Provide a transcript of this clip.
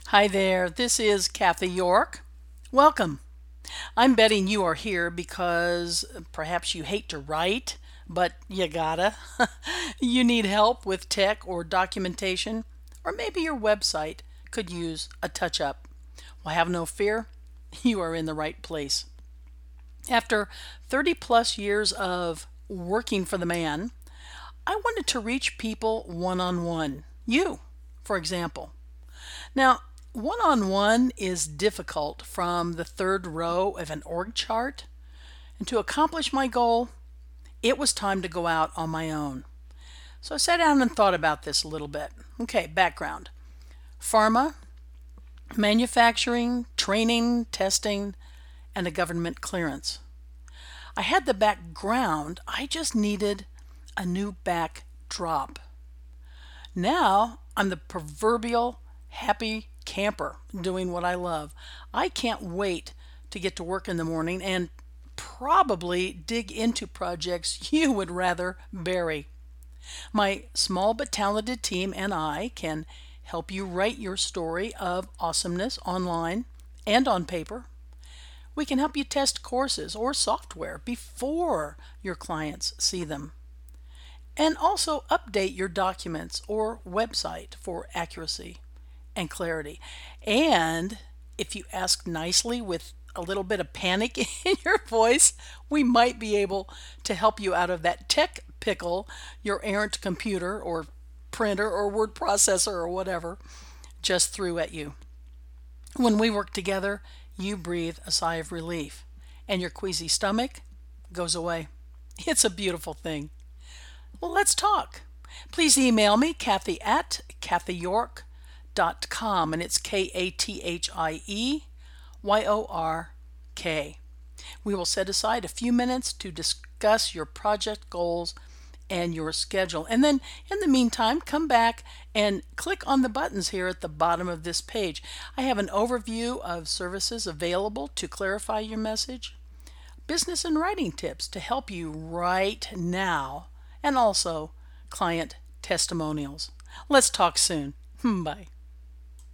Hi there, this is Kathy York. Welcome. I'm betting you are here because perhaps you hate to write, but you gotta. You need help with tech or documentation, or maybe your website could use a touch up. Well, have no fear, you are in the right place. After 30 plus years of working for the man, I wanted to reach people one on one. You, for example. Now, one on one is difficult from the third row of an org chart. And to accomplish my goal, it was time to go out on my own. So I sat down and thought about this a little bit. Okay, background: pharma, manufacturing, training, testing, and a government clearance. I had the background, I just needed a new backdrop. Now I'm the proverbial happy camper doing what I love. I can't wait to get to work in the morning and probably dig into projects you would rather bury. My small but talented team and I can help you write your story of awesomeness online and on paper. We can help you test courses or software before your clients see them, and also update your documents or website for accuracy and clarity. And if you ask nicely with a little bit of panic in your voice, we might be able to help you out of that tech pickle your errant computer or printer or word processor or whatever just threw at you. When we work together, you breathe a sigh of relief and your queasy stomach goes away. It's a beautiful thing. Well, let's talk. Please email me, Kathy at kathyyork.com, and it's KATHIEYORK. We will set aside a few minutes to discuss your project goals and your schedule. And then in the meantime, come back and click on the buttons here at the bottom of this page. I have an overview of services available to clarify your message, business and writing tips to help you right now, and also client testimonials. Let's talk soon. Bye.